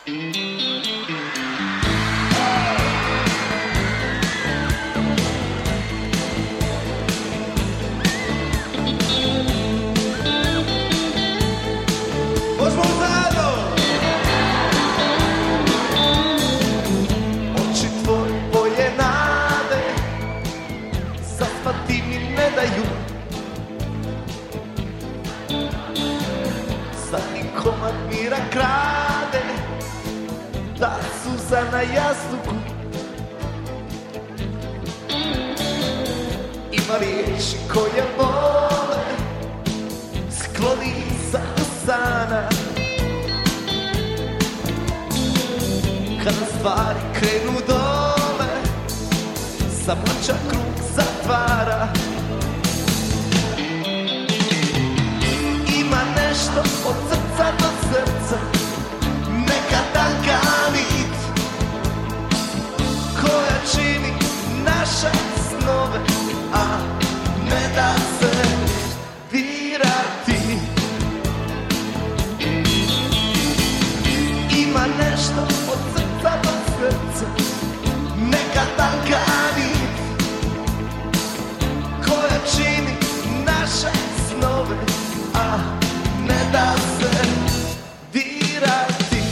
Oči tvoje boje nade, zaspati mi ne daju. Zadnji komad mira krade, ta suza na jastuku. Ima riječi koje vole, skloni sa usana. Kada stvari krenu dole, samoća krug zatvara. Ima nešto od srca do srca, neka tanka nit koja čini naše snove, a ne da se dirati. Ima nešto od srca do srca, neka tanka nit koja čini naše snove, a ne da se dirati.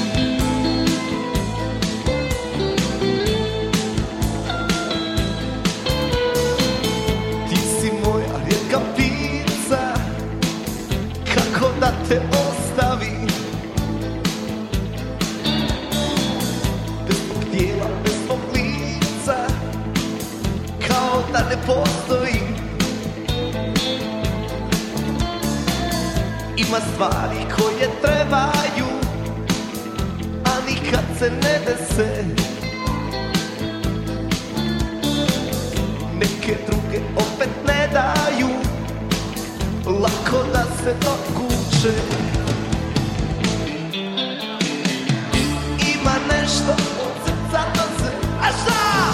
Ti si moja rijetka ptica, kako da te ostavim? Bez tvog tijela, bez tvog lica, kao da ne postojim. Ima stvari koje trebaju, a nikad se ne dese. Neke druge opet ne daju lako da se dokuče. Ima nešto od srca do srca, a šta?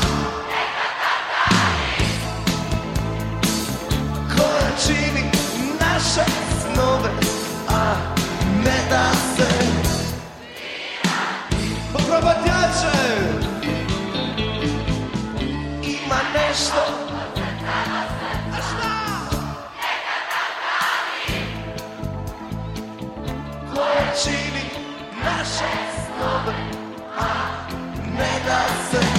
Koja čini naše snove, a ne da se poprobatjače. Ima nešto, a šta? Koja čini naše snove, a ne da se